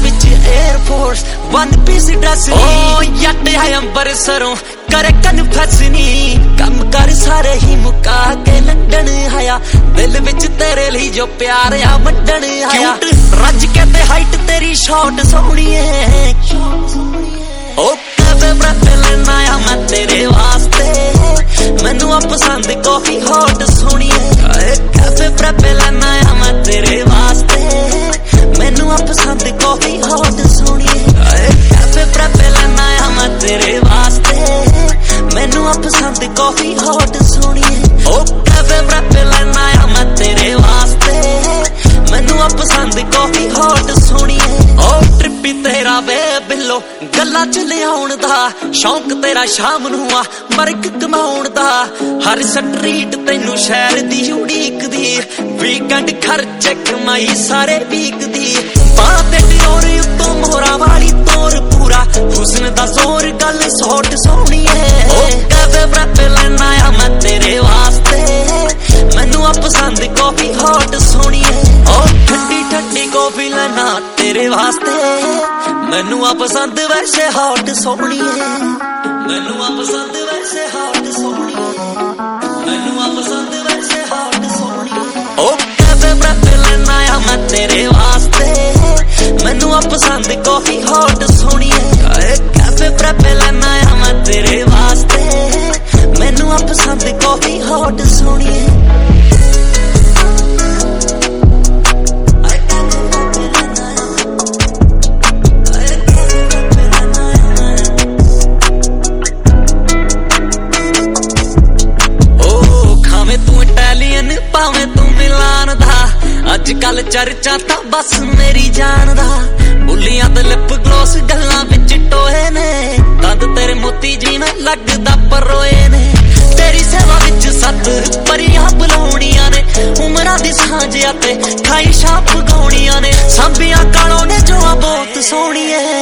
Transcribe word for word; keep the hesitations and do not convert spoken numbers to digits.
विच air force one piece dress ओ जट है अंबरसरों करे कन्फेस नी कम कर सारे ही मुका के लंडन आया दिल विच तेरे लिए जो प्यार आ वंडन आया रज के ते हाइट तेरी शॉट सोहनी है ओ कैफे ब्रेथ लेना आ मैं तेरे वास्ते मैनू आ पसंद कॉफी हॉट सोहनी है कैफे ब्रेथ लेना आ मैं तेरे वास्ते मैनू आ पसंद कॉफी हॉट सोहनी है कैफे ब्रेथ लेना आ मैं तेरे वास्ते मैनू आ पसंद कॉफी हॉट सोहनी है ओ कैफे ब्रेथ लेना आ मैं तेरे वास्ते मैनू आ पसंद कॉफी हॉट सोहनी है ओ ट्रिपी तेरा वे बिल्लो गल्ला च लियाउण दा शौक तेरा शाम नू आ मरक कमाउण दा हर स्ट्रीट तैनू शहर दी उड़ीक दी वीकेंड खर्चे कमाई सारे वीक दी बां ते डोर उत्तों मोहरा वाली तोर पूरा हुस्न दा जोर गल सौट सोहनी है ओ कैफे ब्रेथ लेना आ मैं तेरे वास्ते मैनू आ पसंद कॉफी हॉट सोहनी है ओ ठंडी ठंडी कॉफी लेना तेरे वास्ते मैनू आ पसंद वैसे हॉट सोहनी है मैनू आ पसंद वैसे हॉट सोहनी है मैनू आ पसंद वैसे हॉट सोहनी है ओ कैफे ब्रेथ लेना आ मैं तेरे वास्ते मैनू आ पसंद कॉफी हॉट सोहनी है कैफे ब्रेथ लेना आ मैं तेरे वास्ते मैनू आ पसंद कॉफी हॉट सोहनी है भावें तू मिलान दा अजकल चर्चा तां बस मेरी जान दा बुलियां ते लिप ग्लोस गल्लां विच टोए ने दंद तेरे मोती जिवें लगदा परोए ने तेरी सेवा विच सत परियां बुलाउणियां ने उमरां दी सांझ ते खाई छाप गाउणियां ने सांभियां कालों ने जो बहुत सोहणी है